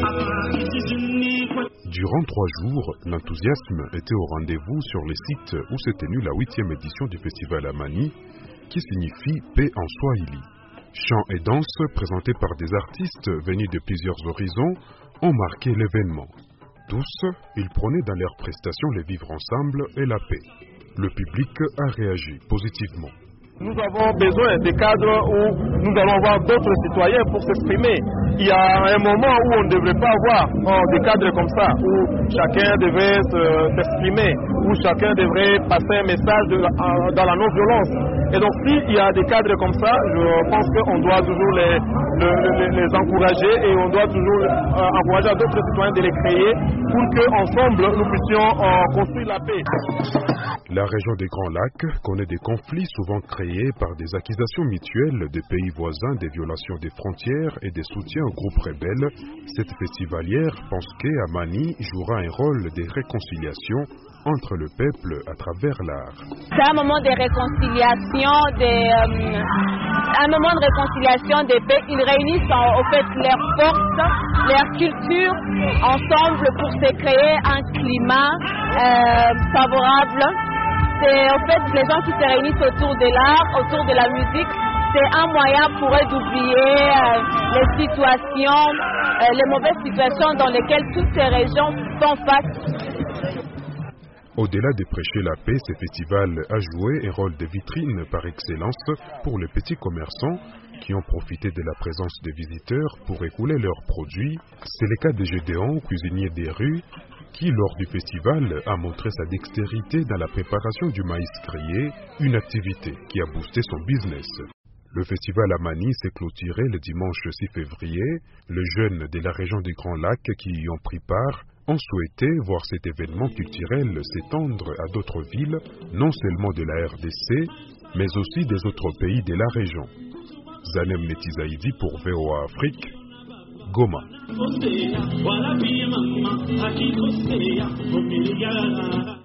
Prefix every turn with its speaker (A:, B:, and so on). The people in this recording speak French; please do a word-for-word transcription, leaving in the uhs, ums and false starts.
A: Durant trois jours, l'enthousiasme était au rendez-vous sur les sites où s'est tenue la huitième édition du festival Amani, qui signifie paix en Swahili. Chants et danses présentés par des artistes venus de plusieurs horizons ont marqué l'événement. Tous, ils prônaient dans leurs prestations le vivre ensemble et la paix. Le public a réagi positivement.
B: Nous avons besoin de cadres où nous allons avoir d'autres citoyens pour s'exprimer. Il y a un moment où on ne devrait pas avoir oh, des cadres comme ça, où chacun devrait s'exprimer, où chacun devrait passer un message de, uh, dans la non-violence. Et donc s'il y a des cadres comme ça, je pense qu'on doit toujours les, les, les encourager et on doit toujours uh, encourager d'autres citoyens de les créer pour qu'ensemble nous puissions uh, construire la paix.
A: La région des Grands Lacs connaît des conflits souvent créés par des accusations mutuelles des pays voisins, des violations des frontières et des soutiens aux groupes rebelles. Cette festivalière pense qu'Amani jouera un rôle de réconciliation entre le peuple à travers l'art.
C: C'est un moment de réconciliation, de, euh, un moment de réconciliation des peuples. Ils réunissent en, au fait leurs forces, leur culture ensemble pour se créer un climat euh, favorable. C'est en fait les gens qui se réunissent autour de l'art, autour de la musique. C'est un moyen pour eux d'oublier euh, les situations, euh, les mauvaises situations dans lesquelles toutes ces régions font face.
A: Au-delà de prêcher la paix, ce festival a joué un rôle de vitrine par excellence pour les petits commerçants qui ont profité de la présence des visiteurs pour écouler leurs produits. C'est le cas de Gédéon, cuisinier des rues, qui, lors du festival, a montré sa dextérité dans la préparation du maïs grillé, une activité qui a boosté son business. Le festival Amani s'est clôturé le dimanche six février. Les jeunes de la région du Grand Lac qui y ont pris part ont souhaité voir cet événement culturel s'étendre à d'autres villes, non seulement de la R D C, mais aussi des autres pays de la région. Zanem Netizaïdi pour V O A Afrique, Goma.